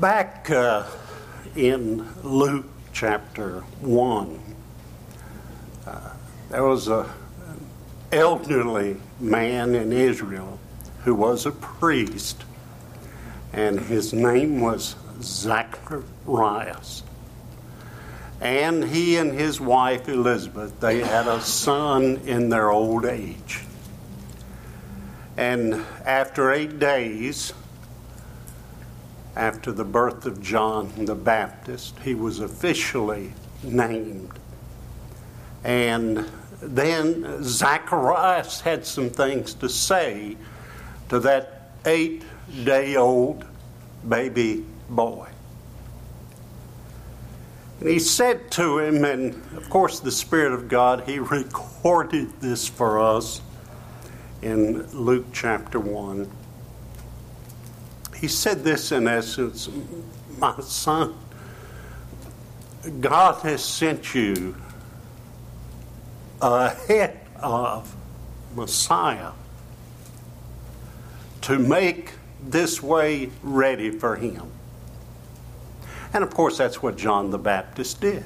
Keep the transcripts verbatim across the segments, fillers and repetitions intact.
Back uh, in Luke chapter one, uh, there was a, an elderly man in Israel who was a priest, and his name was Zacharias. And he and his wife Elizabeth, they had a son in their old age. And after eight days, after the birth of John the Baptist, he was officially named. And then Zacharias had some things to say to that eight-day-old baby boy. And he said to him, and of course the Spirit of God, he recorded this for us in Luke chapter one. He said this in essence: my son, God has sent you ahead of Messiah to make this way ready for him. And of course, that's what John the Baptist did.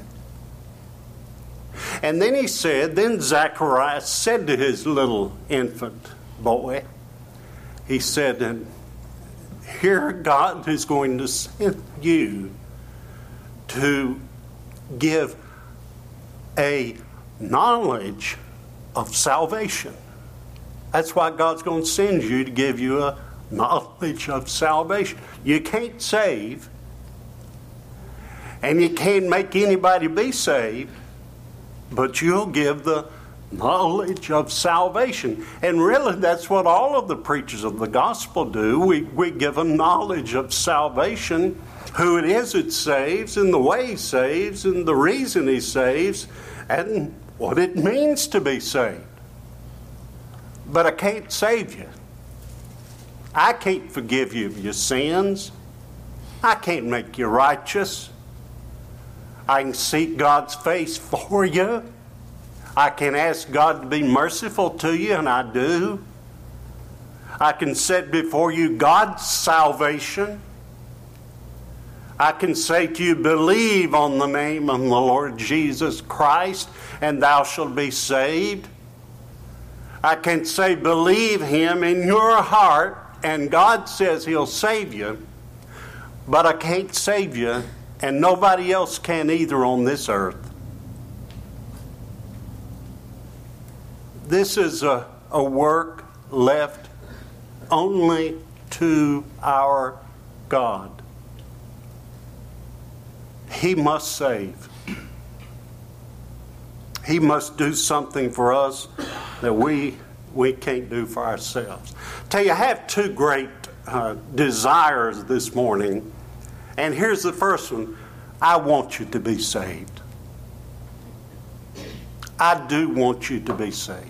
And then he said, then Zacharias said to his little infant boy, he said, and here God is going to send you to give a knowledge of salvation. That's why God's going to send you, to give you a knowledge of salvation. You can't save, and you can't make anybody be saved, but you'll give the knowledge of salvation. And really, that's what all of the preachers of the gospel do. We, we give them knowledge of salvation, who it is it saves, and the way he saves, and the reason he saves, and what it means to be saved. But I can't save you. I can't forgive you of your sins. I can't make you righteous. I can seek God's face for you. I can ask God to be merciful to you, and I do. I can set before you God's salvation. I can say to you, believe on the name of the Lord Jesus Christ, and thou shalt be saved. I can say, believe him in your heart, and God says he'll save you. But I can't save you, and nobody else can either on this earth. This is a, a work left only to our God. He must save. He must do something for us that we we can't do for ourselves. Tell you, I have two great uh, desires this morning. And here's the first one. I want you to be saved. I do want you to be saved.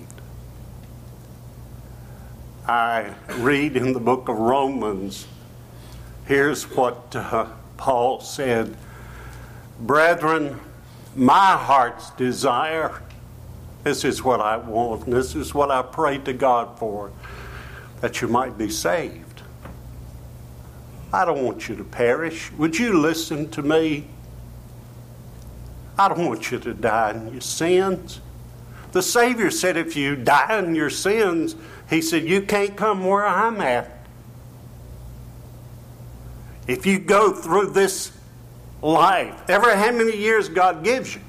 I read in the book of Romans, here's what uh, Paul said. Brethren, my heart's desire, this is what I want, and this is what I pray to God for, that you might be saved. I don't want you to perish. Would you listen to me? I don't want you to die in your sins. The Savior said if you die in your sins, he said, you can't come where I'm at. If you go through this life, ever how many years God gives you,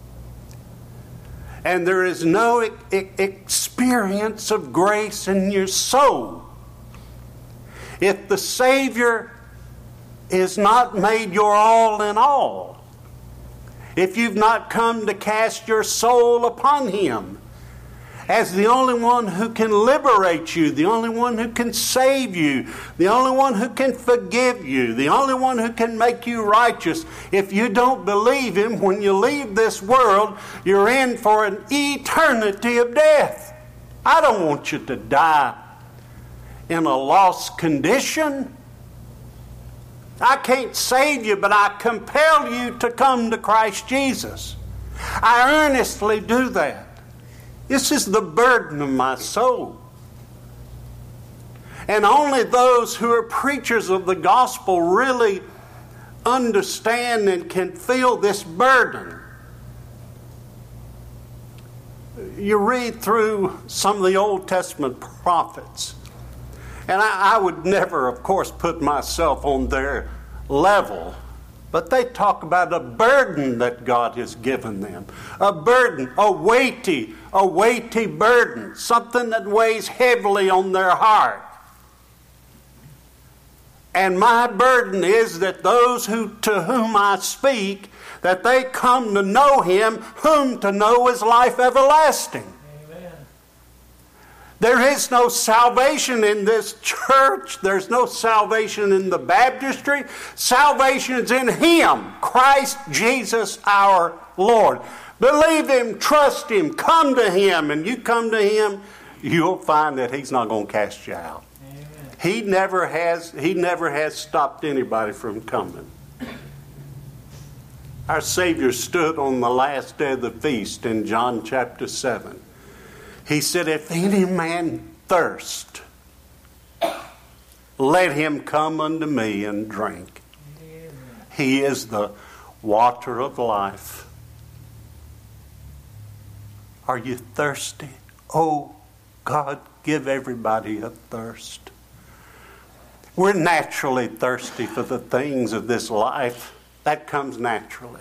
and there is no e- e- experience of grace in your soul, if the Savior is not made your all in all, if you've not come to cast your soul upon him as the only one who can liberate you, the only one who can save you, the only one who can forgive you, the only one who can make you righteous, if you don't believe him, when you leave this world, you're in for an eternity of death. I don't want you to die in a lost condition. I can't save you, but I compel you to come to Christ Jesus. I earnestly do that. This is the burden of my soul. And only those who are preachers of the gospel really understand and can feel this burden. You read through some of the Old Testament prophets, and I, I would never, of course, put myself on their level, but they talk about a burden that God has given them. A burden, a weighty, a weighty burden, something that weighs heavily on their heart. And my burden is that those who to whom I speak, that they come to know Him, whom to know is life everlasting. Amen. There is no salvation in this church. There's no salvation in the baptistry. Salvation is in Him, Christ Jesus our Lord. Believe Him, trust Him, come to Him, and you come to Him, you'll find that He's not going to cast you out. He never has, he never has stopped anybody from coming. Our Savior stood on the last day of the feast in John chapter seven. He said, if any man thirst, let him come unto me and drink. He is the water of life. Are you thirsty? Oh, God, give everybody a thirst. We're naturally thirsty for the things of this life. That comes naturally.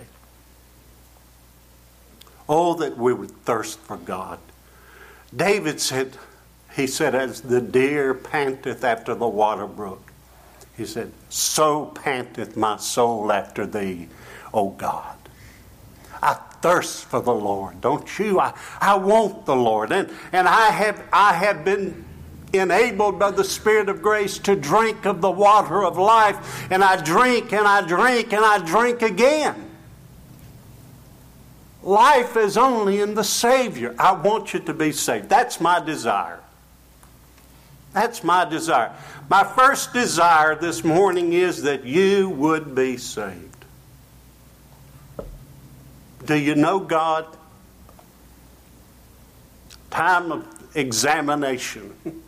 Oh, that we would thirst for God. David said, he said, as the deer panteth after the water brook, he said, so panteth my soul after thee, O God. I thirst for the Lord, don't you? I, I want the Lord. And, and I have I have been enabled by the Spirit of grace to drink of the water of life. And I drink and I drink and I drink again. Life is only in the Savior. I want you to be saved. That's my desire. That's my desire. My first desire this morning is that you would be saved. Do you know God? Time of examination.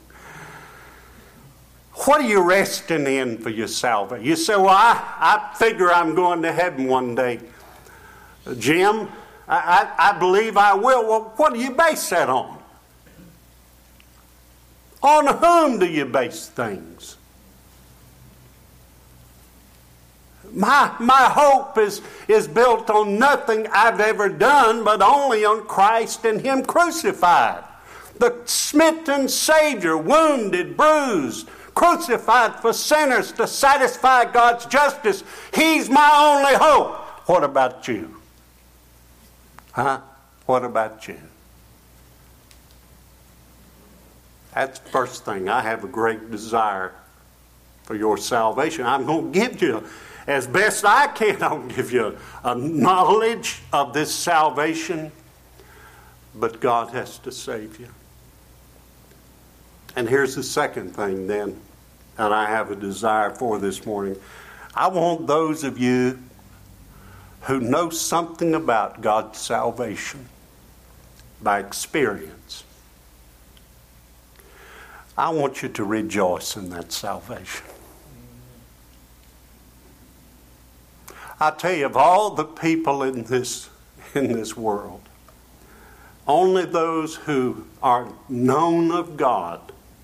What are you resting in for your salvation? You say, well, I, I figure I'm going to heaven one day. Jim, I, I, I believe I will. Well, what do you base that on? On whom do you base things? My, my hope is, is built on nothing I've ever done, but only on Christ and Him crucified. The smitten Savior, wounded, bruised, crucified for sinners to satisfy God's justice. He's my only hope. What about you? Huh? What about you? That's the first thing. I have a great desire for your salvation. I'm going to give you, as best I can, I'll give you a knowledge of this salvation, but God has to save you. And here's the second thing then that I have a desire for this morning. I want those of you who know something about God's salvation by experience, I want you to rejoice in that salvation. I tell you, of all the people in this, in this world, only those who are known of God,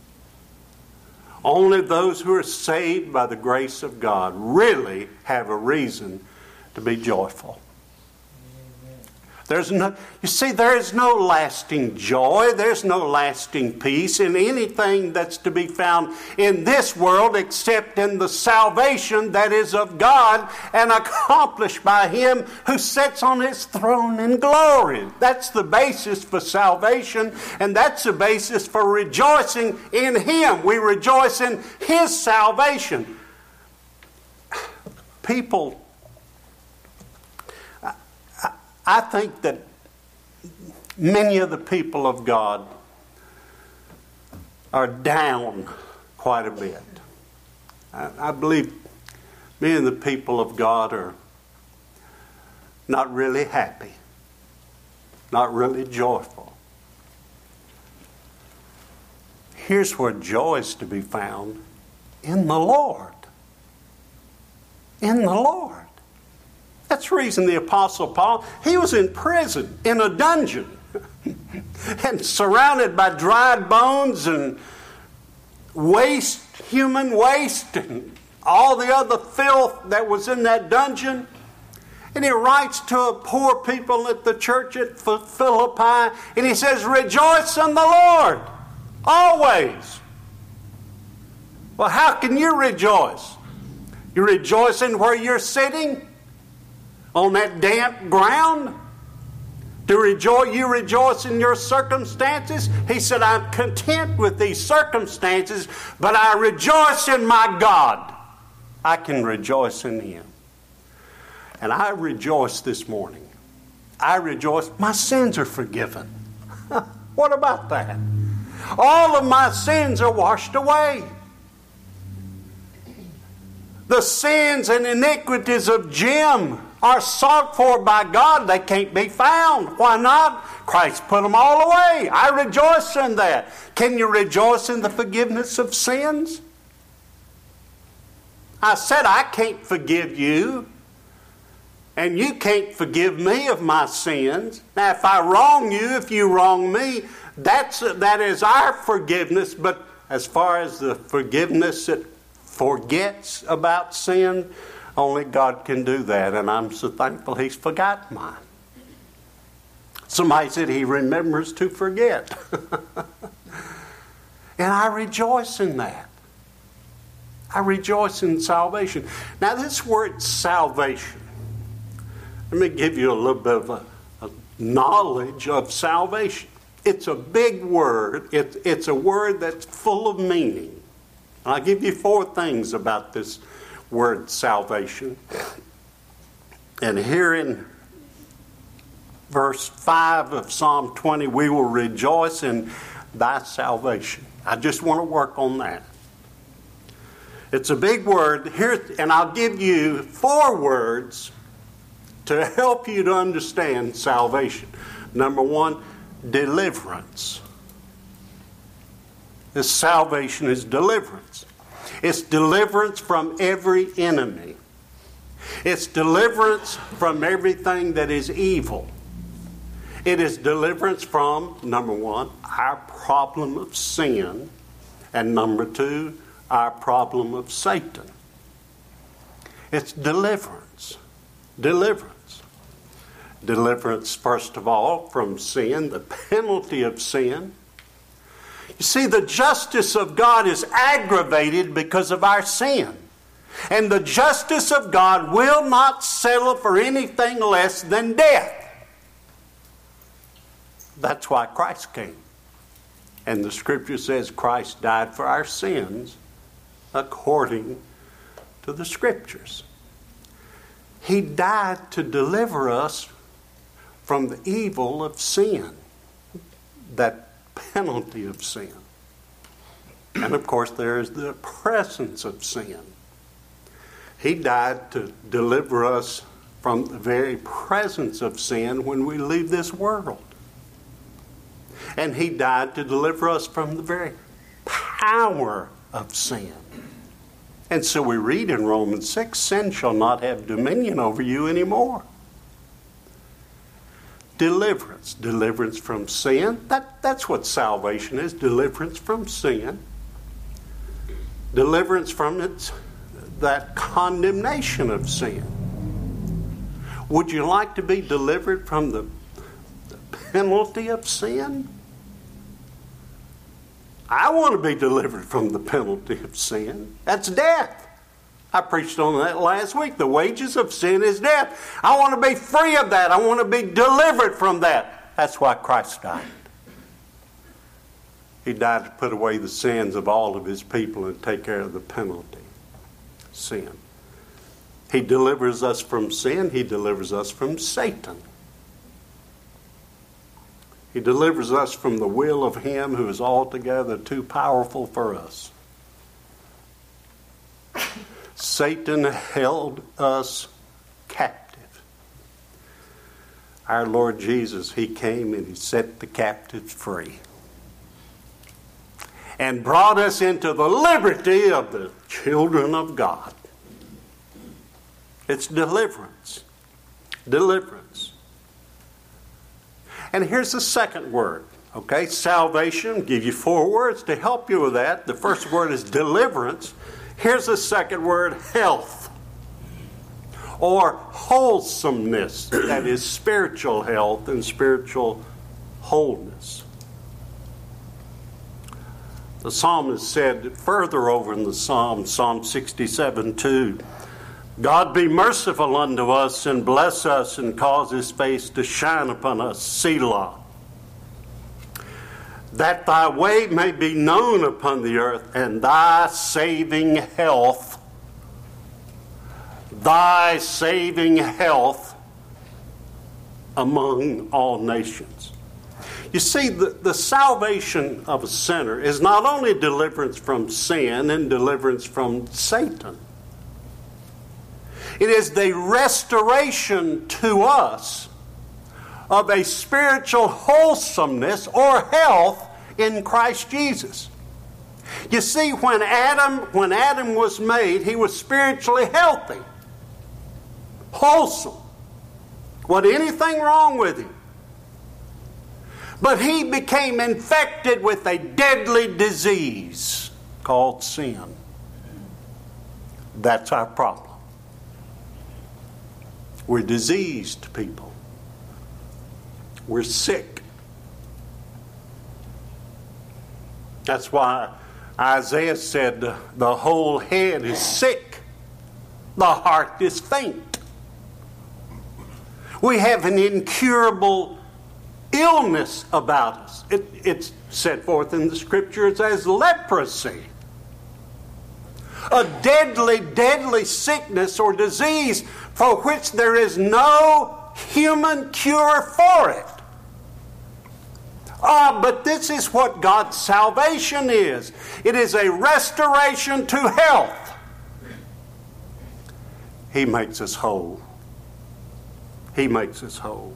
only those who are saved by the grace of God really have a reason to be joyful. There's no, you see, there is no lasting joy, there's no lasting peace in anything that's to be found in this world except in the salvation that is of God and accomplished by Him who sits on His throne in glory. That's the basis for salvation, and that's the basis for rejoicing in Him. We rejoice in His salvation. People, I think that many of the people of God are down quite a bit. I, I believe many of the people of God are not really happy, not really joyful. Here's where joy is to be found: in the Lord. in the Lord. That's the reason the Apostle Paul, he was in prison, in a dungeon, and surrounded by dried bones and waste, human waste, and all the other filth that was in that dungeon. And he writes to a poor people at the church at Philippi, and he says, rejoice in the Lord, always. Well, how can you rejoice? You rejoicing where you're sitting? On that damp ground? To rejoice, you rejoice in your circumstances? He said, I'm content with these circumstances, but I rejoice in my God. I can rejoice in Him. And I rejoice this morning. I rejoice. My sins are forgiven. What about that? All of my sins are washed away. The sins and iniquities of Jim are sought for by God. They can't be found. Why not? Christ put them all away. I rejoice in that. Can you rejoice in the forgiveness of sins? I said I can't forgive you, and you can't forgive me of my sins. Now, if I wrong you, if you wrong me, that's that is our forgiveness. But as far as the forgiveness that forgets about sin, only God can do that, and I'm so thankful He's forgotten mine. Somebody said He remembers to forget. And I rejoice in that. I rejoice in salvation. Now, this word salvation, let me give you a little bit of a, a knowledge of salvation. It's a big word. It, it's a word that's full of meaning. I'll give you four things about this word salvation. And here in verse five of Psalm twenty, we will rejoice in thy salvation. I just want to work on that. It's a big word here, and I'll give you four words to help you to understand salvation. Number one, deliverance. This salvation is deliverance. It's deliverance from every enemy. It's deliverance from everything that is evil. It is deliverance from, number one, our problem of sin, and number two, our problem of Satan. It's deliverance. Deliverance. Deliverance, first of all, from sin, the penalty of sin. You see, the justice of God is aggravated because of our sin. And the justice of God will not settle for anything less than death. That's why Christ came. And the Scripture says Christ died for our sins according to the Scriptures. He died to deliver us from the evil of sin, that penalty of sin. And of course, there is the presence of sin. He died to deliver us from the very presence of sin when we leave this world. And He died to deliver us from the very power of sin. And so we read in Romans six, sin shall not have dominion over you anymore. Deliverance. Deliverance from sin. That, that's what salvation is. Deliverance from sin. Deliverance from its, that condemnation of sin. Would you like to be delivered from the, the penalty of sin? I want to be delivered from the penalty of sin. That's death. I preached on that last week. The wages of sin is death. I want to be free of that. I want to be delivered from that. That's why Christ died. He died to put away the sins of all of His people and take care of the penalty, sin. He delivers us from sin. He delivers us from Satan. He delivers us from the will of Him who is altogether too powerful for us. Satan held us captive. Our Lord Jesus, He came and He set the captives free and brought us into the liberty of the children of God. It's deliverance. Deliverance. And here's the second word. Okay, salvation, give you four words to help you with that. The first word is deliverance. Here's the second word, health. Or wholesomeness. That is spiritual health and spiritual wholeness. The psalmist said further over in the Psalm, Psalm sixty-seven two, God be merciful unto us and bless us and cause his face to shine upon us, Selah. That thy way may be known upon the earth and thy saving health, thy saving health among all nations. You see, the, the salvation of a sinner is not only deliverance from sin and deliverance from Satan. It is the restoration to us of a spiritual wholesomeness or health in Christ Jesus. You see, when Adam, when Adam was made, he was spiritually healthy, wholesome. Wasn't anything wrong with him. But he became infected with a deadly disease called sin. That's our problem. We're diseased people. We're sick. That's why Isaiah said the whole head is sick. The heart is faint. We have an incurable illness about us. It, it's set forth in the Scriptures as leprosy. A deadly, deadly sickness or disease for which there is no human cure for it. Ah, but this is what God's salvation is. It is a restoration to health. He makes us whole. He makes us whole.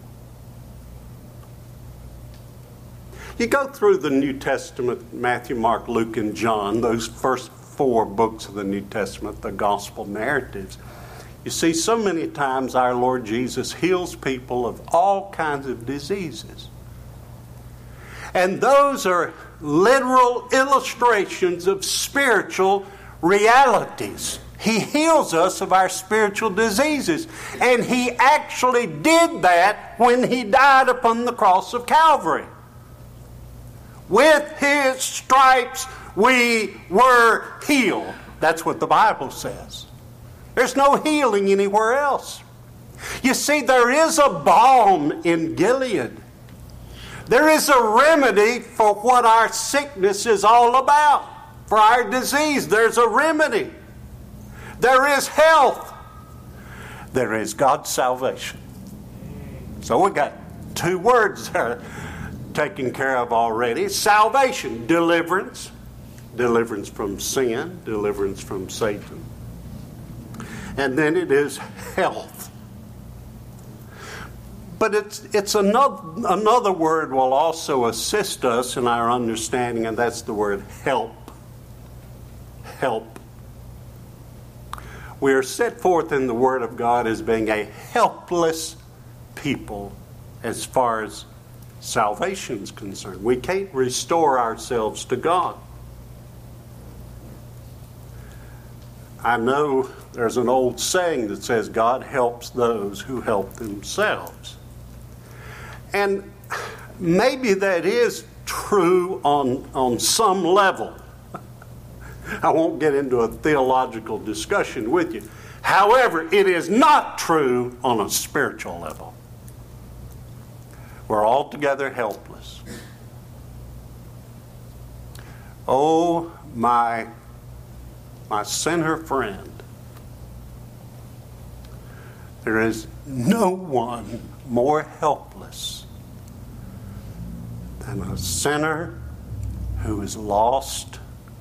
You go through the New Testament, Matthew, Mark, Luke, and John, those first four books of the New Testament, the gospel narratives. You see, so many times our Lord Jesus heals people of all kinds of diseases. And those are literal illustrations of spiritual realities. He heals us of our spiritual diseases. And he actually did that when he died upon the cross of Calvary. With his stripes we were healed. That's what the Bible says. There's no healing anywhere else. You see, there is a balm in Gilead. There is a remedy for what our sickness is all about. For our disease, there's a remedy. There is health. There is God's salvation. So we got two words there taken care of already. Salvation, deliverance. Deliverance from sin, deliverance from Satan. And then it is health. But it's it's another, another word will also assist us in our understanding, and that's the word help. Help. We are set forth in the Word of God as being a helpless people as far as salvation is concerned. We can't restore ourselves to God. I know there's an old saying that says God helps those who help themselves. And maybe that is true on, on some level. I won't get into a theological discussion with you. However, it is not true on a spiritual level. We're altogether helpless. Oh, my, my sinner friend, there is no one more helpless than a sinner who is lost,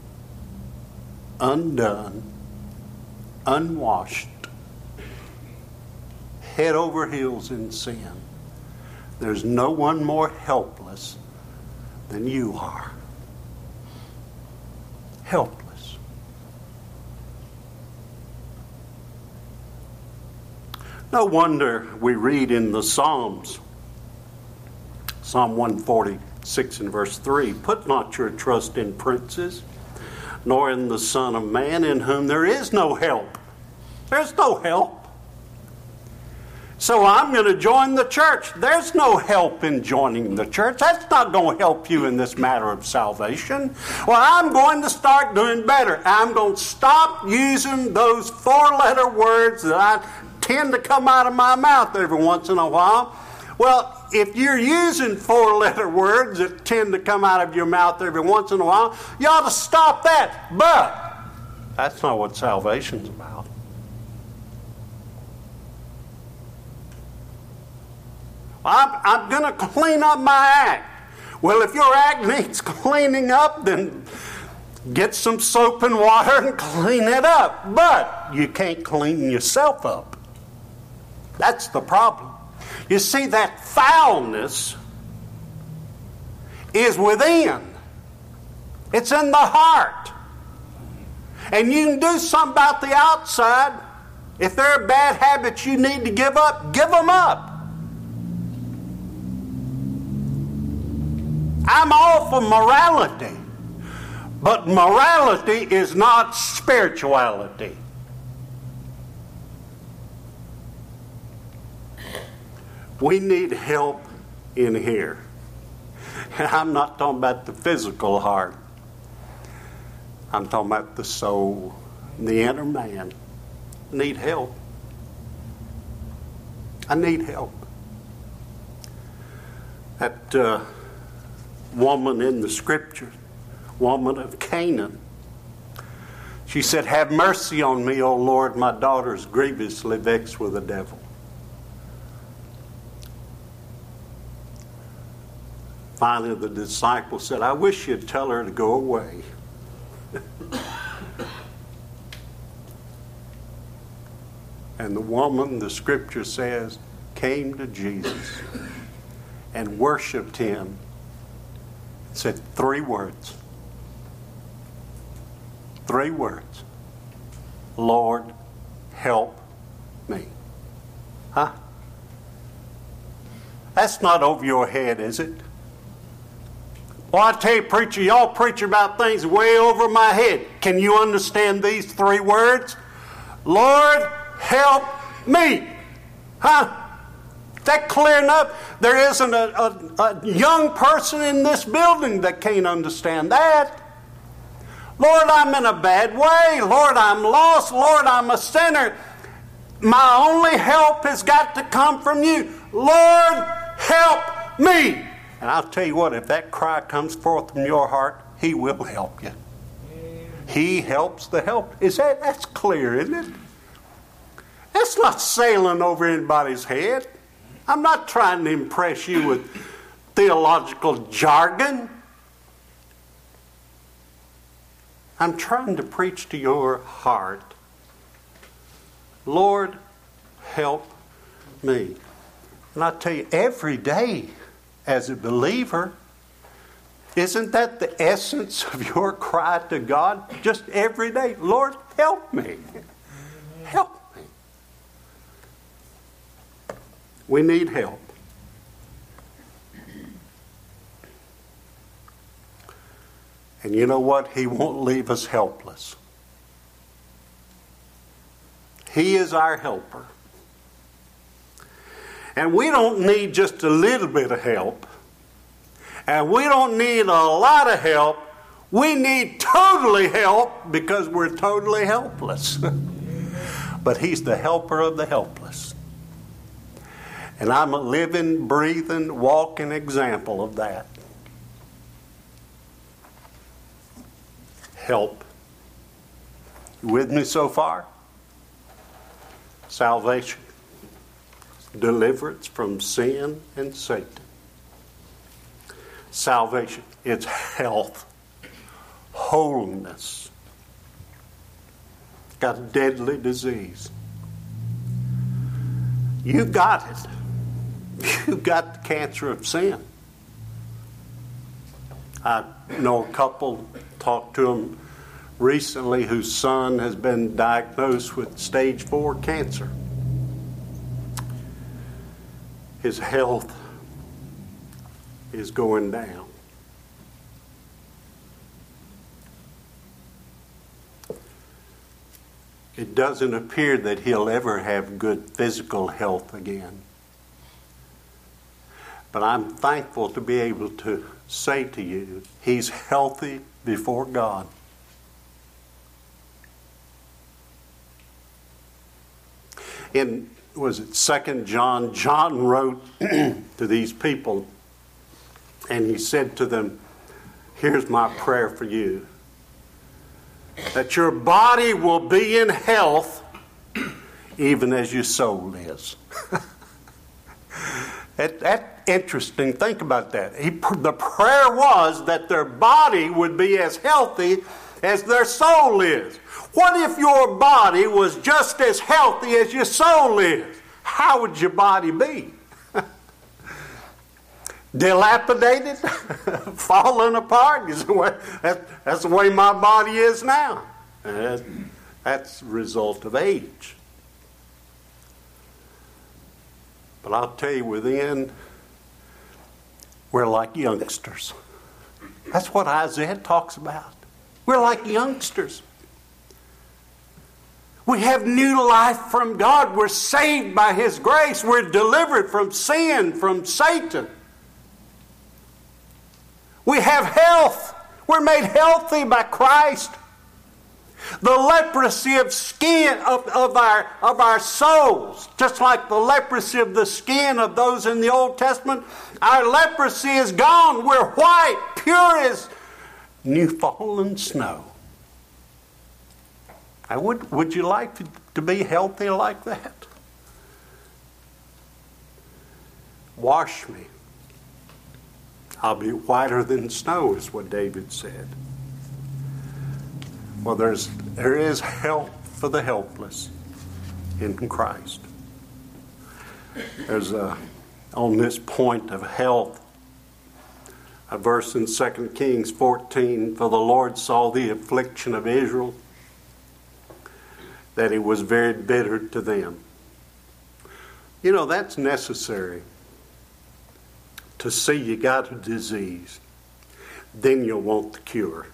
undone, unwashed, head over heels in sin. There's no one more helpless than you are. Helpless. No wonder we read in the Psalms, Psalm one forty-six and verse three, put not your trust in princes, nor in the Son of Man, in whom there is no help. There's no help. So I'm going to join the church. There's no help in joining the church. That's not going to help you in this matter of salvation. Well, I'm going to start doing better. I'm going to stop using those four-letter words that I tend to come out of my mouth every once in a while. Well, if you're using four-letter words that tend to come out of your mouth every once in a while, you ought to stop that. But that's not what salvation's about. I'm, I'm going to clean up my act. Well, if your act needs cleaning up, then get some soap and water and clean it up. But you can't clean yourself up. That's the problem. You see, that foulness is within. It's in the heart. And you can do something about the outside. If there are bad habits you need to give up, give them up. I'm all for morality, but morality is not spirituality. We need help in here. And I'm not talking about the physical heart. I'm talking about the soul, the inner man. I need help. I need help. That uh, woman in the scripture, woman of Canaan, she said, have mercy on me, O Lord, my daughter is grievously vexed with the devil. Finally, the disciple said, I wish you'd tell her to go away. And the woman, the scripture says, came to Jesus and worshiped him. Said three words. Three words. Lord, help me. Huh? That's not over your head, is it? Well, I tell you, preacher, y'all preach about things way over my head. Can you understand these three words? Lord, help me. Huh? Is that clear enough? There isn't a, a, a young person in this building that can't understand that. Lord, I'm in a bad way. Lord, I'm lost. Lord, I'm a sinner. My only help has got to come from you. Lord, help me. And I'll tell you what, if that cry comes forth from your heart, he will help you. He helps the help. Is that, that's clear, isn't it? That's not sailing over anybody's head. I'm not trying to impress you with theological jargon. I'm trying to preach to your heart. Lord, help me. And I tell you, every day as a believer, isn't that the essence of your cry to God? Just every day, Lord, help me. Help me. We need help. And you know what? He won't leave us helpless. He is our helper. And we don't need just a little bit of help. And we don't need a lot of help. We need totally help because we're totally helpless. But He's the helper of the helpless. And I'm a living, breathing, walking example of that. Help. You with me so far? Salvation. Deliverance from sin and Satan. Salvation. It's health. Wholeness. Got a deadly disease. You got it. You got the cancer of sin. I know a couple, talked to them recently, whose son has been diagnosed with stage four cancer. his health is going down. It doesn't appear that he'll ever have good physical health again. But I'm thankful to be able to say to you, he's healthy before God. In, was it Second John, John wrote to these people, and he said to them, here's my prayer for you, that your body will be in health even as your soul is. that, that's interesting. Think about that. He, the prayer was that their body would be as healthy as their soul is. What if your body was just as healthy as your soul is? How would your body be? Dilapidated? Falling apart? Is the way, that, that's the way my body is now. That, that's the result of age. But I'll tell you, within, we're like youngsters. That's what Isaiah talks about. We're like youngsters. We have new life from God. We're saved by His grace. We're delivered from sin, from Satan. We have health. We're made healthy by Christ. The leprosy of skin of, of, our, of our souls, just like the leprosy of the skin of those in the Old Testament, our leprosy is gone. We're white, pure as new fallen snow. I would, would you like to, to be healthy like that? Wash me. I'll be whiter than snow, is what David said. Well, there's there is help for the helpless in Christ. There's a, on this point of health, a verse in Second Kings fourteen, for the Lord saw the affliction of Israel, that it was very bitter to them. You know, that's necessary. To see you got a disease, then you'll want the cure.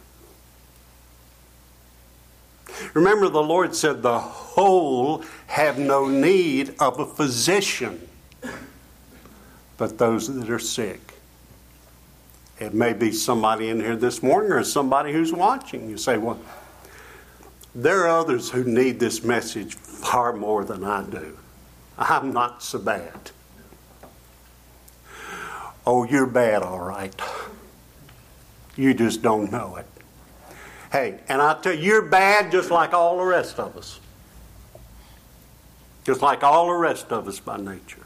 Remember, the Lord said the whole have no need of a physician, but those that are sick. It may be somebody in here this morning or somebody who's watching. You say, well, there are others who need this message far more than I do. I'm not so bad. Oh, you're bad, all right. You just don't know it. Hey, and I tell you, you're bad just like all the rest of us. Just like all the rest of us by nature.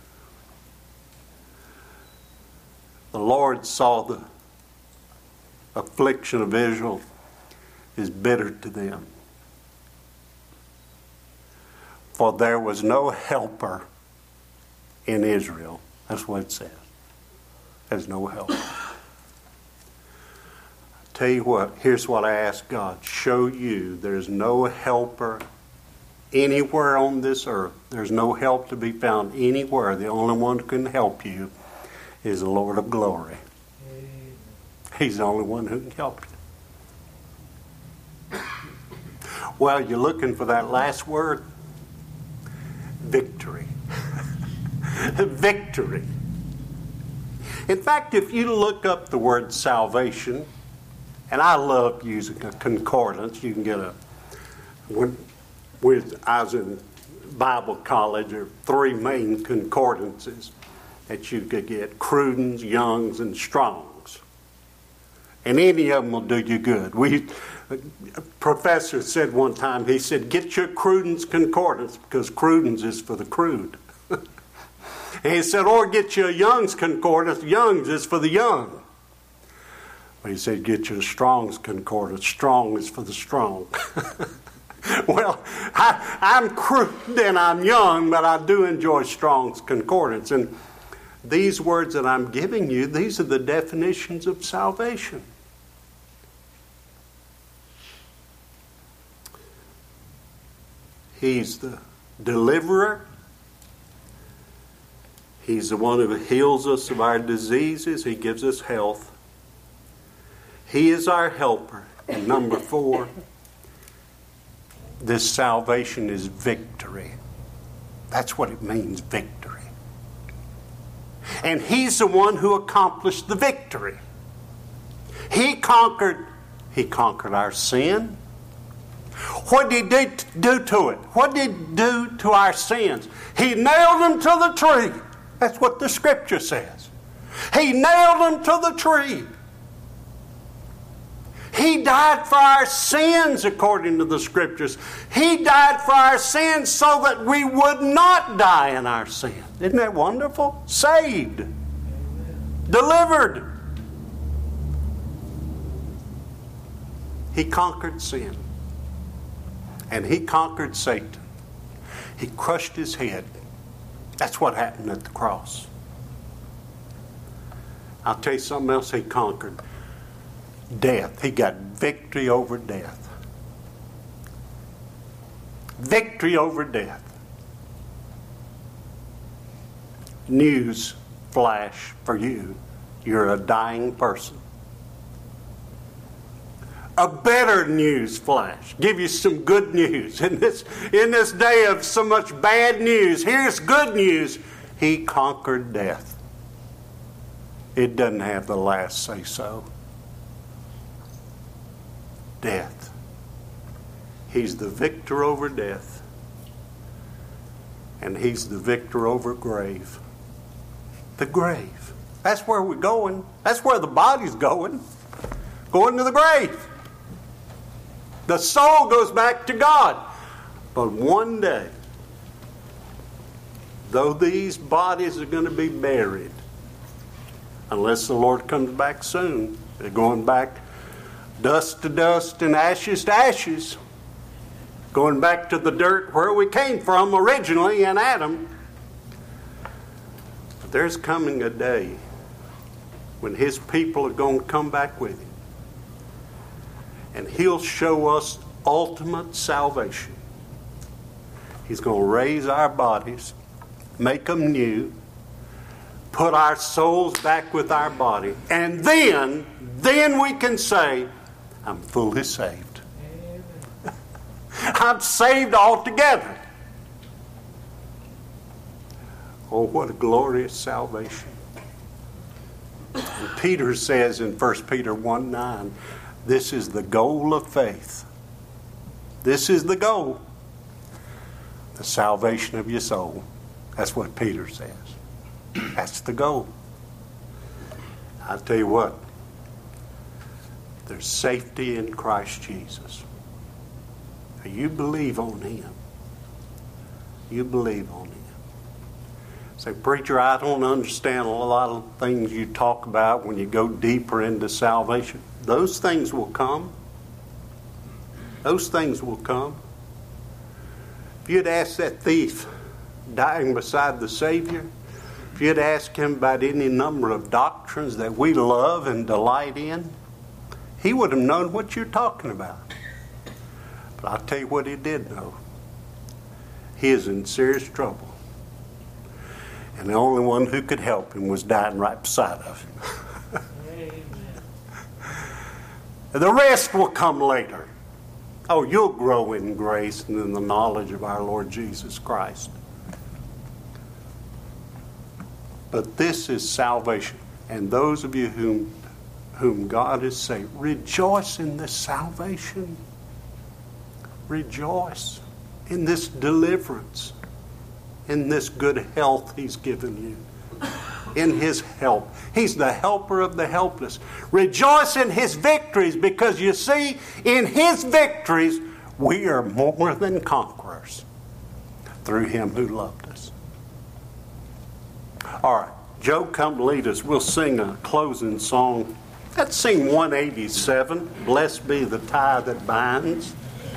The Lord saw the affliction of Israel is bitter to them. For there was no helper in Israel. That's what it says. There's no help. I tell you what, here's what I ask God. Show you there's no helper anywhere on this earth. There's no help to be found anywhere. The only one who can help you is the Lord of glory. He's the only one who can help you. Well, you're looking for that last word? Victory. Victory. In fact, if you look up the word salvation, and I love using a concordance, you can get a, when, when I was in Bible college, there are three main concordances that you could get: Cruden's, Young's, and Strong's. And any of them will do you good. We, a professor said one time, he said, get your Cruden's concordance, because Cruden's is for the crude. And he said, or get you a Young's concordance. Young's is for the young. But he said, get you a Strong's concordance. Strong is for the strong. Well, I, I'm crude and I'm young, but I do enjoy Strong's concordance. And these words that I'm giving you, these are the definitions of salvation. He's the deliverer. He's the one who heals us of our diseases. He gives us health. He is our helper. And number four, this salvation is victory. That's what it means, victory. And He's the one who accomplished the victory. He conquered, He conquered our sin. What did He do to it? What did He do to our sins? He nailed them to the tree. That's what the Scripture says. He nailed them to the tree. He died for our sins, according to the Scriptures. He died for our sins so that we would not die in our sin. Isn't that wonderful? Saved. Delivered. He conquered sin. And He conquered Satan. He crushed his head. That's what happened at the cross. I'll tell you something else He conquered. Death. He got victory over death. Victory over death. News flash for you. You're a dying person. A better news flash. Give you some good news. In this, in this day of so much bad news, here's good news. He conquered death. It doesn't have the last say so. Death. He's the victor over death. And He's the victor over grave. The grave. That's where we're going. That's where the body's going. Going to the grave. The soul goes back to God. But one day, though these bodies are going to be buried, unless the Lord comes back soon, they're going back dust to dust and ashes to ashes, going back to the dirt where we came from originally in Adam. But there's coming a day when His people are going to come back with Him. And He'll show us ultimate salvation. He's going to raise our bodies, make them new, put our souls back with our body. And then, then we can say, I'm fully saved. I'm saved altogether. Oh, what a glorious salvation. And Peter says in First Peter one nine, this is the goal of faith. This is the goal. The salvation of your soul. That's what Peter says. That's the goal. I'll tell you what. There's safety in Christ Jesus. Now you believe on Him. You believe on Him. Say, preacher, I don't understand a lot of things you talk about when you go deeper into salvation. Those things will come. Those things will come. If you'd ask that thief dying beside the Savior, if you'd ask him about any number of doctrines that we love and delight in, he would have known what you're talking about. But I'll tell you what he did know. He is in serious trouble. And the only one who could help him was dying right beside of him. The rest will come later. Oh, you'll grow in grace and in the knowledge of our Lord Jesus Christ. But this is salvation. And those of you whom, whom God has saved, rejoice in this salvation. Rejoice in this deliverance. In this good health He's given you. In His help. He's the helper of the helpless. Rejoice in His victories, because you see, in His victories, we are more than conquerors through Him who loved us. All right, Joe, come lead us. We'll sing a closing song. Let's sing one eighty-seven, Blessed Be the Tie That Binds.